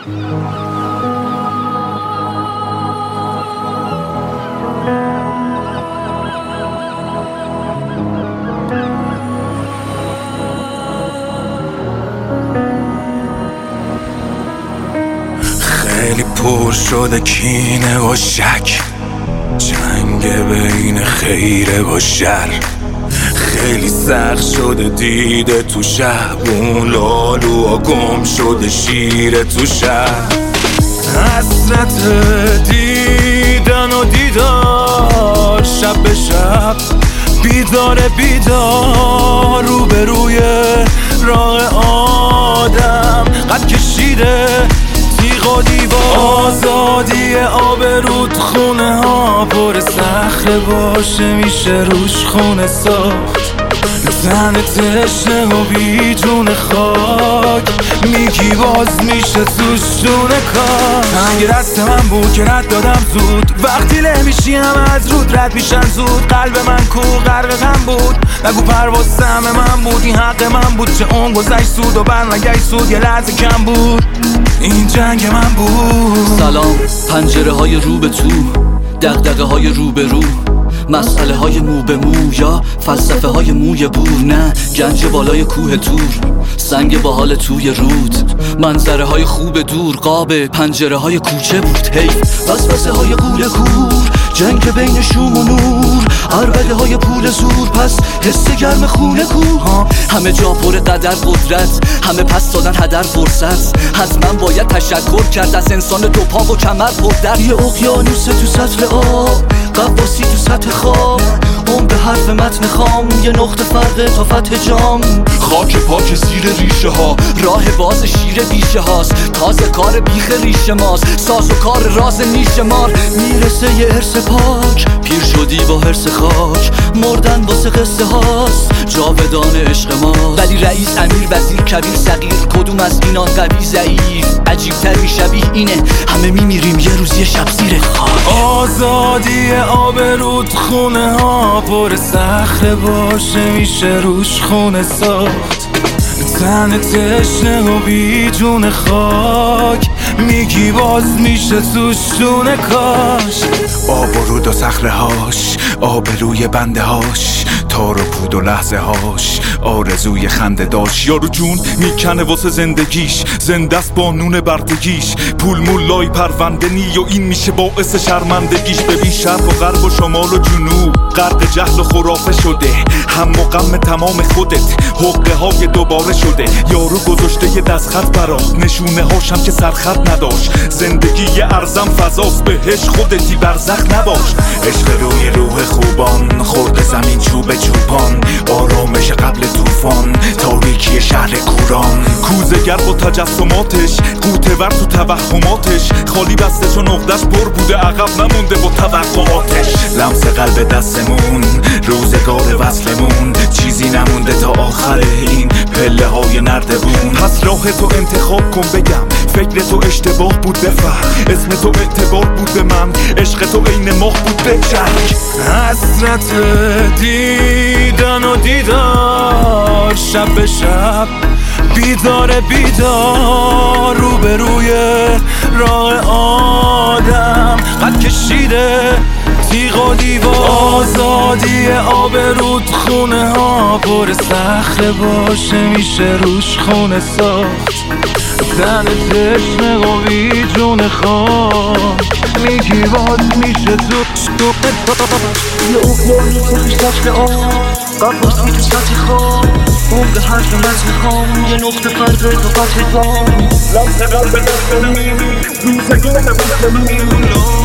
خیلی پر شده کینه و شک، جنگ بین خیره و شر. خیلی سخت شده دیده تو شب، اون لالو و گم شده شیر تو شب. حسرت دیدن و دیدار، شب به شب بیدار بیدار، روبروی راه آدم قد کشیده تیغ و دیوار. آزادی آبرود خونه ها پر صخره باشه، میشه روش خونه ساخت. زن تشنه و بی جون خاک، میگی باز میشه توش دونه کار. تنگ دست من بود که رد دادم زود، وقتی له میشی همه از رود رد میشن زود. قلب من کو غرق غم بود، نگو پرواز سهم من بود، این حق من بود. چه اون گذشت سود و برنگشت سود، یه لحظه کم بود، این جنگ من بود. سلام، پنجره های رو به تو، دغدغه های رو به رو، مسئله های مو به مو یا فلسفه های موی بور. نه گنج بالای کوه تور، سنگ باحال توی رود، منظره های خوب دور، قاب پنجره های کوچه بود. حیف وسوسه های قول کور، جنگ بین شوم و نور، عربده های پول زور، پس حس گرم خونه کوه. همه جا پر قدر قدرت، همه پس دادن هدر فرصت. حتما باید تشکر کرد از انسان دو پا و کمر پر در. یه اقیانوس تو سطل آب، قواسی تو سطح خواب، اون به حرف متن خام، یه نقطه فرق تا فتح جام. خاک پاک زیر ریشه ها، راه باز شیر بیشه هاست، تازه کار بیخ ریشه ماست، ساز و کار راز نیش مار. میرسه یه ارث پاک، پیر شدی با حرص خاک، مردن واسه قصه هاست، جاودان عشق ما. ولی رئیس امیر وزیر کبیر صغیر، کدوم از اینان قوی ضعیف؟ عجیبتر شبیه اینه همه میمیریم یه روز یه شب زیر خاک. آزادی آبرود خونه ها پر صخره باشه، میشه روش خونه ساخت. تن تشنه و بی جون خاک، میگی باز میشه توش دونه کاش. آب و رود و صخره هاش، آبروی بنده هاش، تار و پود و لحظه هاش، آرزوی خنده داشت. یارو جون میکنه واسه زندگیش، زنده است با نون بردگیش، پول مولای پرونده نی و این میشه باعث شرمندگیش. ببین شرق و غرب و شمال و جنوب غرق جهل و خرافه شده، هم و غم تمام خودت حقه های دوباره شده. یارو گذاشته یه دستخط برات، نشونه هاشم که سرخط نداشت. زندگی یه ارزم فضاست، بهش خودتی برزخ نباش. عشق روی روح خوبان، خورد زمین چوب چوبان، آرامش قبل طوفان، تاریکی شهر کوران. کوزه‌گر با تجسماتش، قوطه‌ور تو توهماتش، خالی بسته چون عقدش پر بوده، عقب نمونده با توقعاتش. لمس قلب دستمون، روزگار وصلمون، چیزی نمونده تا آخر این پله های نردبون. پس راه تو انتخاب کن بگم، فکر تو اشتباه بود بفهم، اسم تو اعتبار بود به من، عشق تو عین ماه بود به جنگ. حسرت دیدن و دیدار، شب به شب بیدار بیدار، روبروی راه آدم قد کشیده تیغ و دیوار. آزادی آبرود خونه ها پر صخره باشه، میشه روش خونه ساخت. تن تشنه و بی جون خاک، میگی باز میشه تو یه اقیانوس تو سطل آب، قواسی تو سطح خواب، اون به حرف متن خام، یه نقطه فرق تا فتح جام. لمس قلب دست من، روزگار وصل من،